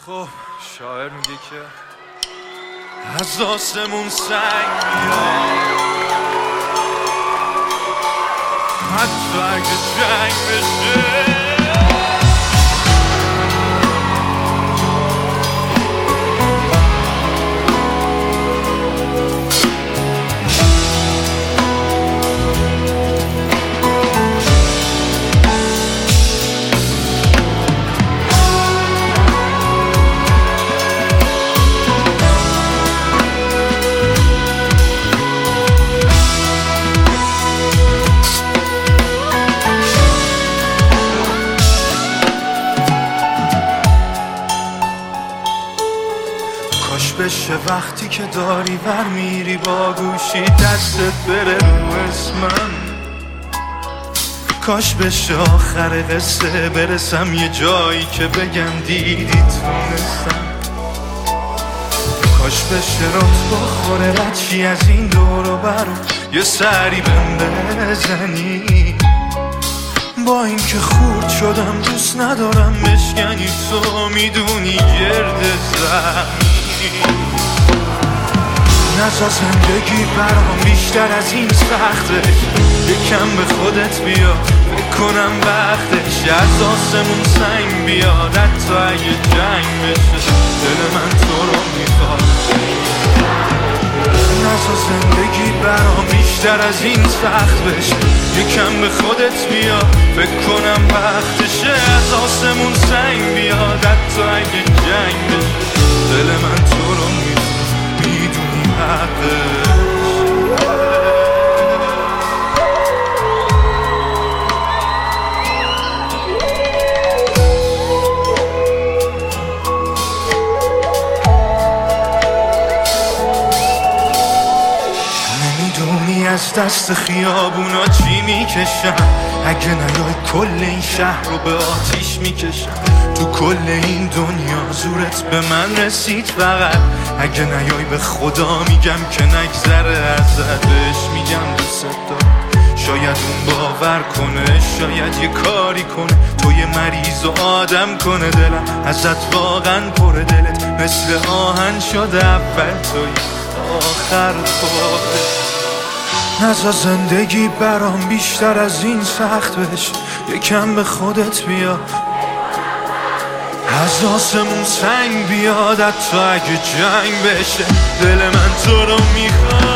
خب شاعر میگه که از آسمون سنگ میاد، حتی اگه جنگ بشه. کاش بشه وقتی که داری ور میری با گوشی دستت بره رو اسمم، کاش بشه آخر قصه برسم یه جایی که بگم دیدی تونستم، کاش بشه رات بخوره رچی از این دور و بر یه سری بهم بزنی. با اینکه خورد شدم دوست ندارم بشکنی، تو میدونی گرد زمین نزا زندگی برام بیشتر از این سخته، یکم به خودت بیا فکر کنم وقتش از آسمون سنگ بیاد، حتی اگه جنگ بشه دل من تو رو میخواد. نزا زندگی برام بیشتر از این سخت بشه، یکم به خودت بیا فکر کنم وقتشه از آسمون سنگ بیاد، حتی اگه جنگ بشه دل من تو رو میدونی حقش. نمیدونی از دست خیابونا چی میکشم، اگه نیای کل این شهر رو به آتیش میکشم. تو کل این دنیا زورت به من رسید فقط، اگه نیای به خدا میگم که نگذره ازت، بهش میگم دوست دارم. شاید اون باور کنه، شاید یه کاری کنه، تو یه مریض و آدم کنه، دلم ازت واقعا پره، دلت مثل آهن شده اول توی آخر خودت. نزا زندگی برام بیشتر از این سخت بشه، یکم به خودت بیا از آسمون سنگ بیاد، حتی اگه جنگ بشه دل من تو رو میخواد.